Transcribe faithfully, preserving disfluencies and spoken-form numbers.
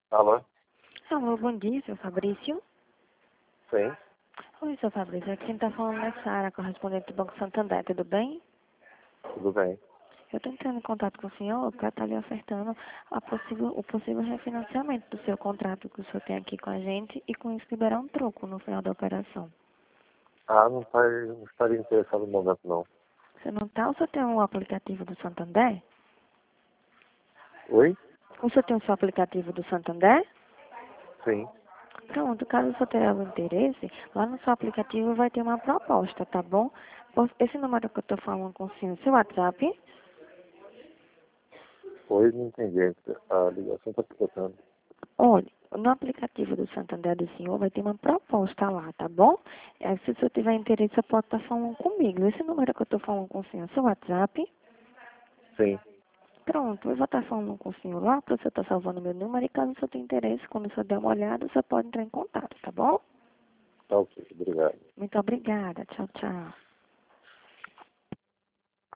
Alô? Alô, bom dia, seu Fabrício. Sim, Oi, seu Fabrício. Aqui quem está falando é Sara, correspondente do Banco Santander, tudo bem? tudo bem. Eu estou entrando em contato com o senhor para estar lhe ofertando a possível, o possível refinanciamento do seu contrato que o senhor tem aqui com a gente e com isso liberar um troco no final da operação. Ah, não, tá, não estaria interessado no momento, não. Você não está ou só tem um aplicativo do Santander? Oi? O senhor tem o seu aplicativo do Santander? Sim. Pronto, caso o senhor tenha algum interesse, lá no seu aplicativo vai ter uma proposta, tá bom? Por- Esse número que eu estou falando com o senhor, seu WhatsApp. Oi, não entendi. A ligação está picotando. Olha, no aplicativo do Santander do senhor vai ter uma proposta lá, tá bom? Aí, se o senhor tiver interesse, você pode estar falando comigo. Esse número que eu estou falando com o senhor, seu WhatsApp. Sim. Pronto, eu vou estar falando com o senhor lá, para o senhor estar salvando meu número. E caso o senhor tenha interesse, quando o senhor der uma olhada, você pode entrar em contato, tá bom? Tá ok, obrigado. Muito obrigada. Tchau, tchau.